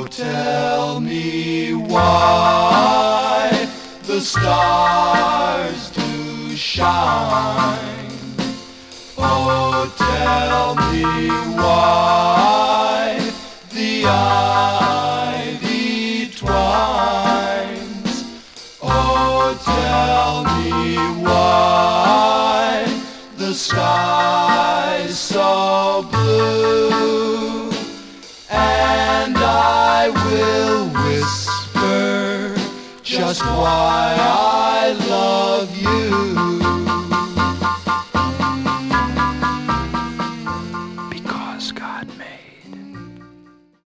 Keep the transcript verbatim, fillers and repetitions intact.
Oh, tell me why the stars do shine. Oh, tell me why the ivy twines. Oh, tell me why the sky's so blue. And I will whisper just why I love you.